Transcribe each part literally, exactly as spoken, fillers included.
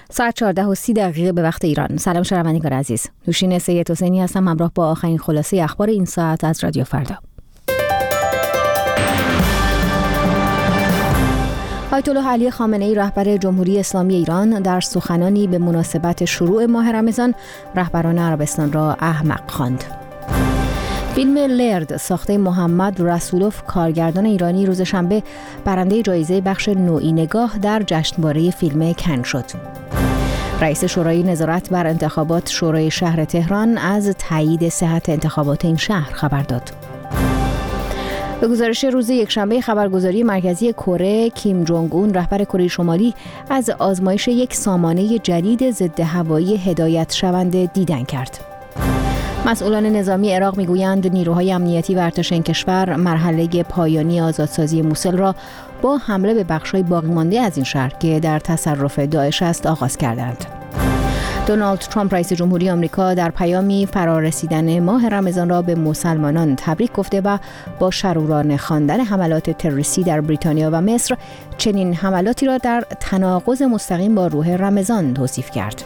ساعت چهارده و سی دقیقه به وقت ایران. سلام شنوندگان عزیز. نوشین سید حسینی هستم، همراه با آخرین خلاصه اخبار این ساعت از رادیو فردا. آیت الله علی خامنه‌ای رهبر جمهوری اسلامی ایران در سخنانی به مناسبت شروع ماه رمضان رهبران عربستان را احمق خواند. فیلم لرد ساخته محمد رسولوف کارگردان ایرانی روز شنبه برنده جایزه بخش نوعی نگاه در جشنواره فیلم کن شد. رئیس شورای نظارت بر انتخابات شورای شهر تهران از تایید صحت انتخابات این شهر خبر داد. به گزارش روز یکشنبه خبرگزاری مرکزی کره، کیم جونگ اون رهبر کره شمالی از آزمایش یک سامانه جدید ضد هوایی هدایت شونده دیدن کرد. مسئولان نظامی عراق میگویند نیروهای امنیتی و ارتش این کشور مرحله پایانی آزادسازی موسل را با حمله به بخش‌های باقی مانده از این شهر که در تصرف داعش است آغاز کردند. دونالد ترامپ رئیس جمهوری آمریکا در پیامی فرارسیدن ماه رمضان را به مسلمانان تبریک گفته و با شرورانه خواندن حملات تروریستی در بریتانیا و مصر چنین حملاتی را در تناقض مستقیم با روح رمضان توصیف کرد.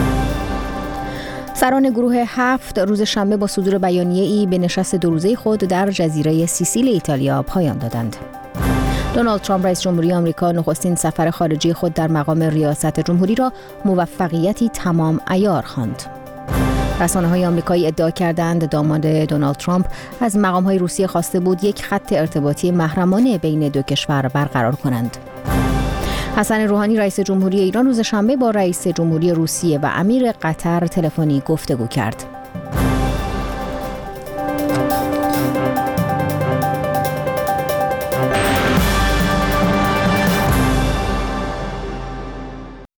سران گروه هفت روز شنبه با صدور بیانیه‌ای به نشست دو روزه خود در جزیره سیسیل ایتالیا پایان دادند. دونالد ترامپ رئیس جمهوری آمریکا نخستین سفر خارجی خود در مقام ریاست جمهوری را موفقیتی تمام عیار خواند. رسانه‌های آمریکایی ادعا کردند داماد دونالد ترامپ از مقام‌های روسیه خواسته بود یک خط ارتباطی محرمانه بین دو کشور برقرار کنند. حسن روحانی رئیس جمهوری ایران روز شنبه با رئیس جمهوری روسیه و امیر قطر تلفنی گفتگو کرد.